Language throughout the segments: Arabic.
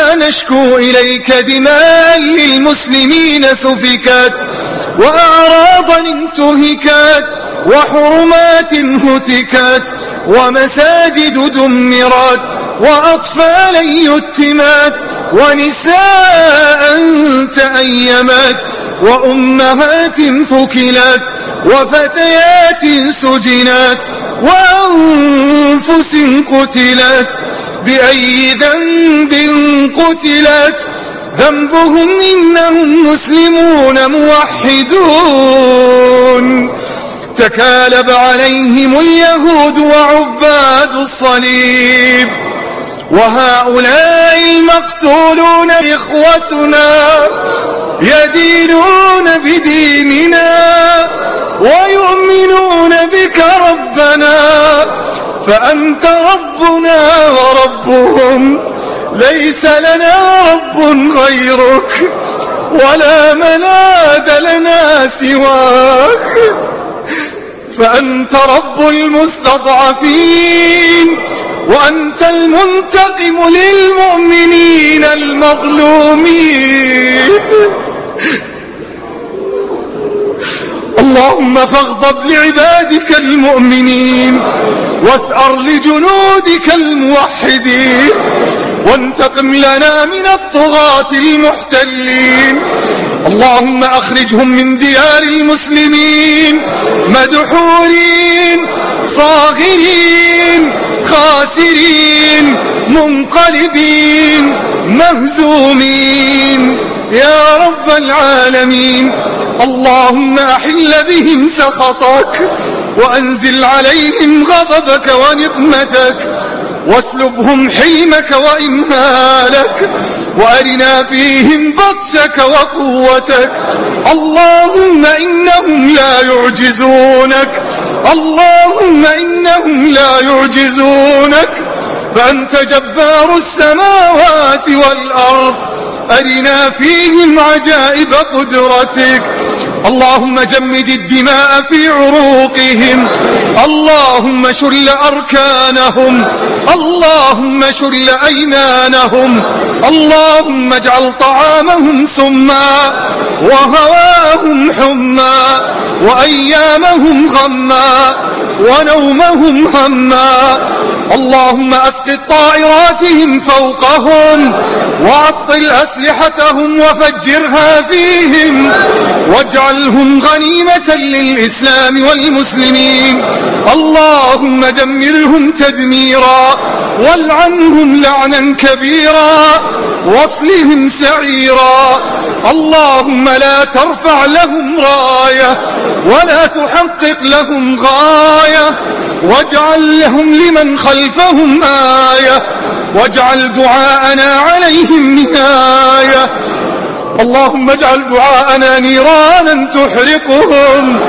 إنا نشكو إليك دماء للمسلمين سفكت وأعراضا انتهكت وحرمات هتكت ومساجد دمرت وأطفالا يتمت ونساء تأيمت وأمهات ثكلت وفتيات سجنت وأنفس قتلت. بأي ذنب قتلت؟ ذنبهم إنهم مسلمون موحدون تكالب عليهم اليهود وعباد الصليب، وهؤلاء المقتولون إخوتنا يدينون بديننا ويؤمنون بك ربنا، فأنت ربنا وربهم، ليس لنا رب غيرك ولا ملاذ لنا سواك، فأنت رب المستضعفين وأنت المنتقم للمؤمنين المظلومين. اللهم فاغضب لعبادك المؤمنين واثأر لجنودك الموحدين وانتقم لنا من الطغاة المحتلين. اللهم أخرجهم من ديار المسلمين مدحورين صاغرين خاسرين منقلبين مهزومين يا رب العالمين. اللهم أحل بهم سخطك وأنزل عليهم غضبك ونقمتك واسلبهم حلمك وإمهالك وأرنا فيهم بطشك وقوتك. اللهم إنهم لا يعجزونك، اللهم إنهم لا يعجزونك، فأنت جبار السماوات والأرض، أرنا فيهم عجائب قدرتك. اللهم جمد الدماء في عروقهم، اللهم شل أركانهم، اللهم شل أيمانهم، اللهم اجعل طعامهم سما وهواهم حما وأيامهم غما ونومهم هما. اللهم أسقط طائراتهم فوقهم وعطل أسلحتهم وفجرها فيهم واجعلهم غنيمة للإسلام والمسلمين. اللهم دمرهم تدميرا والعنهم لعنا كبيرا واصلهم سعيرا. اللهم لا ترفع لهم راية ولا تحقق لهم غاية، واجعل لهم لمن خلفهم آية، واجعل دعاءنا عليهم نهاية. اللهم اجعل دعاءنا نيرانا تحرقهم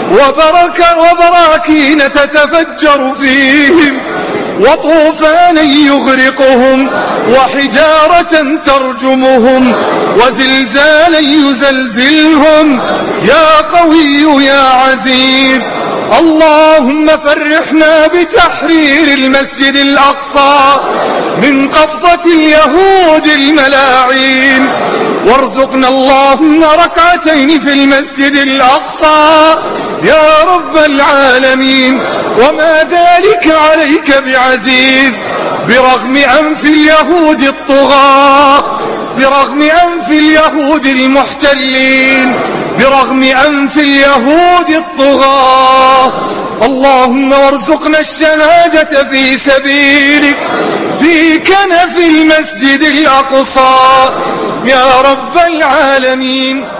وبراكين تتفجر فيهم وطوفانا يغرقهم وحجارة ترجمهم وزلزالا يزلزلهم يا قوي يا عزيز. اللهم فرحنا بتحرير المسجد الأقصى من قبضة اليهود الملاعين، وارزقنا اللهم ركعتين في المسجد الأقصى يا رب العالمين، وما ذلك عليك بعزيز. برغم أنف اليهود الطغاة، برغم أنف اليهود المحتلين، برغم أنف اليهود الطغاة، اللهم وارزقنا الشهادة في سبيلك في كنف المسجد الأقصى يا رب العالمين.